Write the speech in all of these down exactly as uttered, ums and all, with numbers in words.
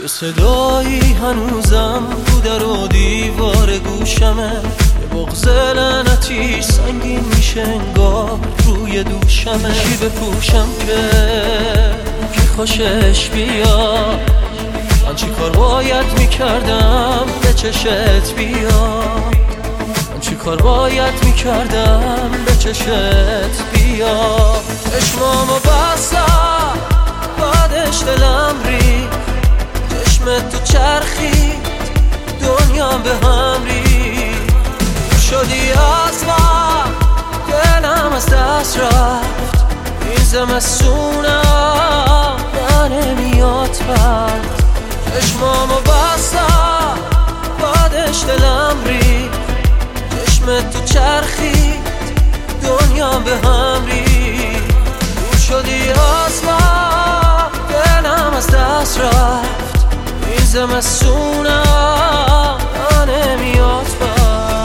صدایی هنوزم تو در و دیوار گوشمه، یه بغض لعنتی سنگین میشه انگار روی دوشمه. چی بپوشم که که خوشش بیاد؟ من چی کار باید میکردم به چشت بیاد؟ من چی کار باید میکردم به چشت بیاد؟ چشمامو بستم بعدش دلم ری، چشمت تو چرخید دنیام به هم ریخت. شدی از من دلم از دست رفت، این زمستونم نمیاد برد. چشمامو بستم بعدش دلم ریخت، چشمت تو چرخید دنیام به هم ریخت. دور شدی از من دلم از دست رفت، این زمستونم نمیاد برد.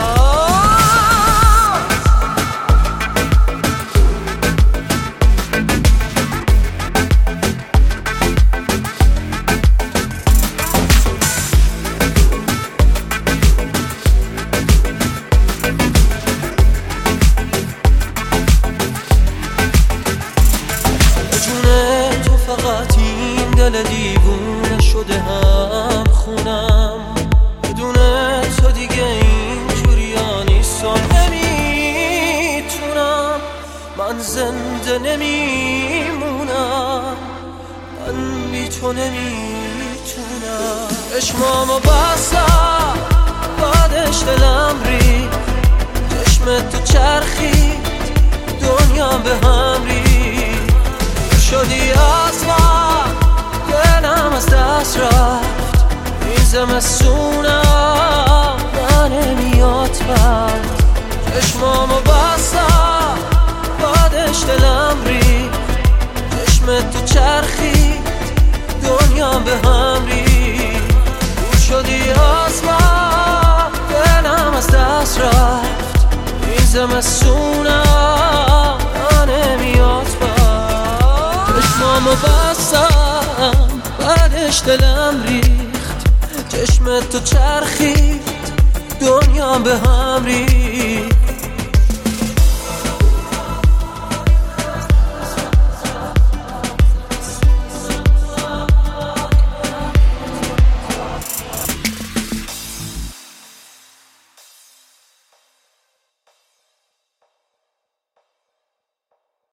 فقط این دل دیوونه شده هم خونم، بدون تو دیگه اینجوریا نیستم. نمیتونم، من زنده نمیمونم، من بی تو نمیتونم. چشمامو بستم بعدش دلم ری، چشمت تو چرخید دنیام به هم ری. شدی از من دلم از دست رفت، این زمستونم نمیاد برد. چشمامو بستم بعدش دلم ری، چشمت تو چرخید دنیام به هم ری. دور شدی از من دلم از دست رفت، این زمستونم نمیاد برد. چشمامو بستم بعدش دلم ریخت، چشمت تو چرخید دنیام به هم ریخت.